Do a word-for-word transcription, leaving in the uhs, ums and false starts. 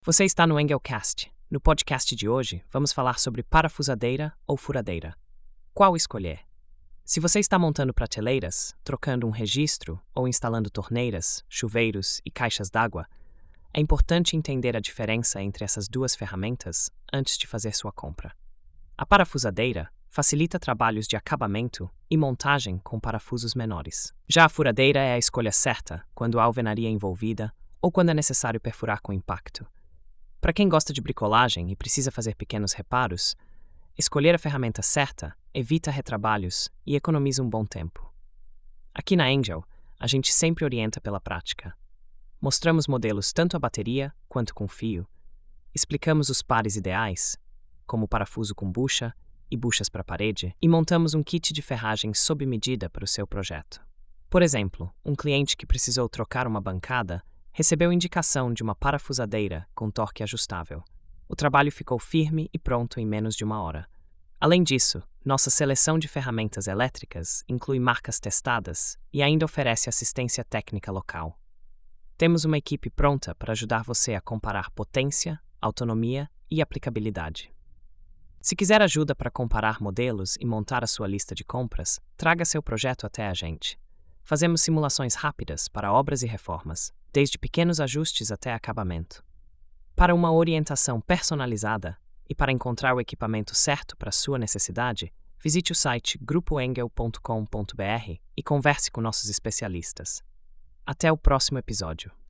Você está no Engelcast. No podcast de hoje, vamos falar sobre parafusadeira ou furadeira. Qual escolher? Se você está montando prateleiras, trocando um registro ou instalando torneiras, chuveiros e caixas d'água, é importante entender a diferença entre essas duas ferramentas antes de fazer sua compra. A parafusadeira facilita trabalhos de acabamento e montagem com parafusos menores. Já a furadeira é a escolha certa quando há alvenaria envolvida ou quando é necessário perfurar com impacto. Para quem gosta de bricolagem e precisa fazer pequenos reparos, escolher a ferramenta certa evita retrabalhos e economiza um bom tempo. Aqui na Engel, a gente sempre orienta pela prática. Mostramos modelos tanto a bateria quanto com fio, explicamos os pares ideais, como parafuso com bucha e buchas para parede, e montamos um kit de ferragem sob medida para o seu projeto. Por exemplo, um cliente que precisou trocar uma bancada recebeu indicação de uma parafusadeira com torque ajustável. O trabalho ficou firme e pronto em menos de uma hora. Além disso, nossa seleção de ferramentas elétricas inclui marcas testadas e ainda oferece assistência técnica local. Temos uma equipe pronta para ajudar você a comparar potência, autonomia e aplicabilidade. Se quiser ajuda para comparar modelos e montar a sua lista de compras, traga seu projeto até a gente. Fazemos simulações rápidas para obras e reformas, desde pequenos ajustes até acabamento. Para uma orientação personalizada e para encontrar o equipamento certo para sua necessidade, visite o site grupo engel ponto com ponto b r e converse com nossos especialistas. Até o próximo episódio.